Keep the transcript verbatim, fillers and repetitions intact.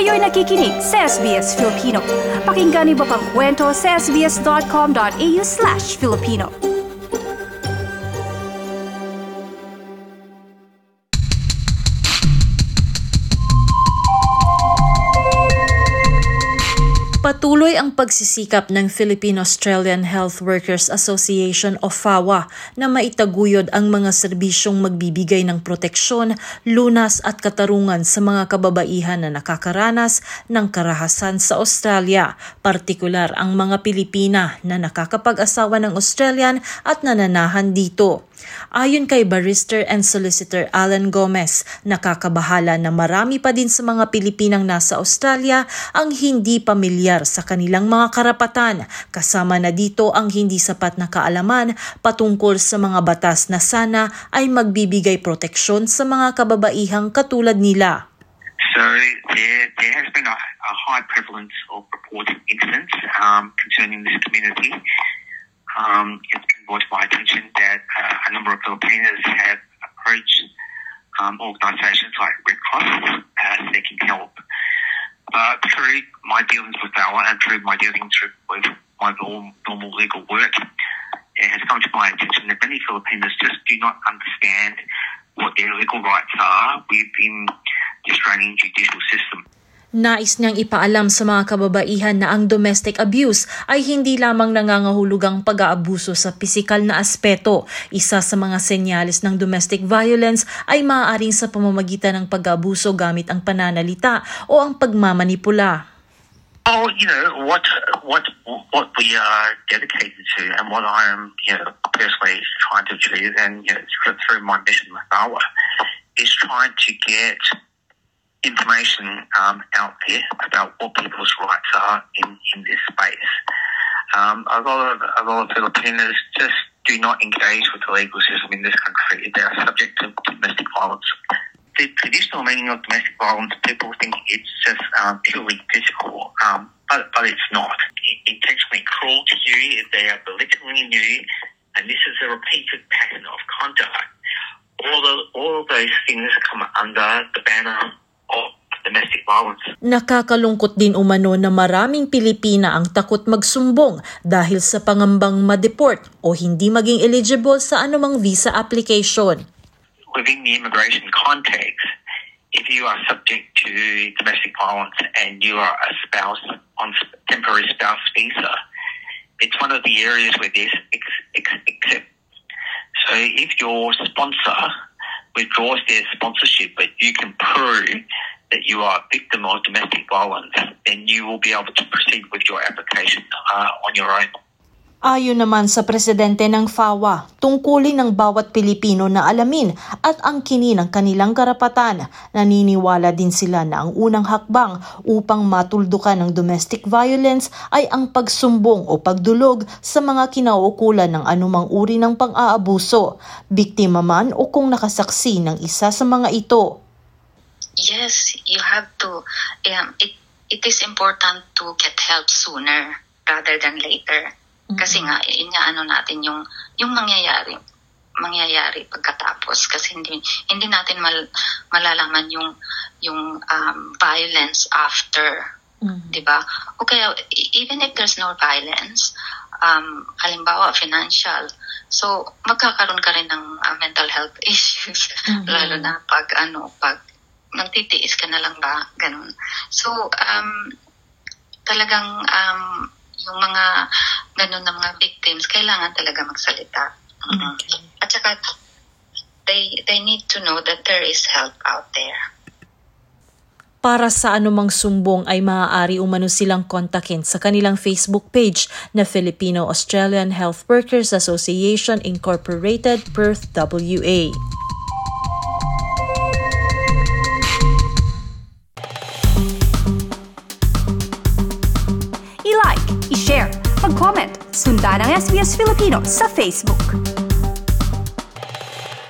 Kayo'y nakikinig sa S B S Filipino. Pakinggan niyo pa ang kwento sa sbs.com.au slash Filipino. Patuloy ang pagsisikap ng Philippine-Australian Health Workers Association o FAWA na maitaguyod ang mga serbisyong magbibigay ng proteksyon, lunas at katarungan sa mga kababaihan na nakakaranas ng karahasan sa Australia, partikular ang mga Pilipina na nakakapag-asawa ng Australian at nananahan dito. Ayon kay Barrister and Solicitor Alan Gomez, nakakabahala na marami pa din sa mga Pilipinang nasa Australia ang hindi pamilyar sa kanilang mga karapatan, kasama na dito ang hindi sapat na kaalaman patungkol sa mga batas na sana ay magbibigay proteksyon sa mga kababaihang katulad nila. So there, there has been a, a high prevalence of reported incidents um, concerning this community. Um, it's been brought to my attention that uh, a number of Filipinos have approached um, organisations like Red Cross uh, seeking help. But through my dealings with FAWA and through my dealings with my normal, normal legal work, it has come to my attention that many Filipinos just do not understand what their legal rights are within the Australian judicial system. Nais niyang ipaalam sa mga kababaihan na ang domestic abuse ay hindi lamang nangangahulugang pag-aabuso sa pisikal na aspeto. Isa sa mga senyales ng domestic violence ay maaaring sa pamamagitan ng pag-aabuso gamit ang pananalita o ang pagmamanipula. Oh, you know, what what what we are dedicated to and what I am, you know, personally trying to achieve and, you know, through my mission with FAWA is trying to get information um, out there about what people's rights are in, in this space. Um, a lot of a lot of Filipinos just do not engage with the legal system in this country. They are subject to domestic violence. The traditional meaning of domestic violence, people think it's just um, purely physical, um, but but it's not. Intentionally cruel to you, they are belittling you, and this is a repeated pattern of conduct. All the all of those things come under the banner of domestic violence. Nakakalungkot din umano na maraming Pilipina ang takot magsumbong dahil sa pangambang ma-deport o hindi maging eligible sa anumang visa application. Within the immigration context, if you are subject to domestic violence and you are a spouse on temporary spouse visa, it's one of the areas where there's ex- ex- except. So if your sponsor withdraws their sponsorship, but you can prove that you are a victim of domestic violence, then you will be able to proceed with your application uh, on your own. Ayon naman sa presidente ng FAWA, tungkulin ng bawat Pilipino na alamin at angkinin ang kanilang karapatan. Naniniwala din sila na ang unang hakbang upang matuldukan ng domestic violence ay ang pagsumbong o pagdulog sa mga kinauukulan ng anumang uri ng pang-aabuso, biktima man o kung nakasaksi ng isa sa mga ito. Yes, you have to. Um, it it is important to get help sooner rather than later. Mm-hmm. Kasi nga inaano natin yung yung mangyayari mangyayari pagkatapos kasi hindi hindi natin mal, malalaman yung yung um, violence after, mm-hmm. 'di ba? O kaya even if there's no violence, um halimbawa financial, so magkakaroon ka rin ng uh, mental health issues, mm-hmm. lalo na pag ano pag nagtitiis ka na lang ba, ganun. So, um, talagang um, yung mga ganun na mga victims, kailangan talaga magsalita. Okay. At saka, they, they need to know that there is help out there. Para sa anumang sumbong ay maaari umano silang kontakin sa kanilang Facebook page na Filipino-Australian Health Workers Association Incorporated, Perth, W A. I-like, i-share, mag-comment, sundan ang S B S Filipino sa Facebook.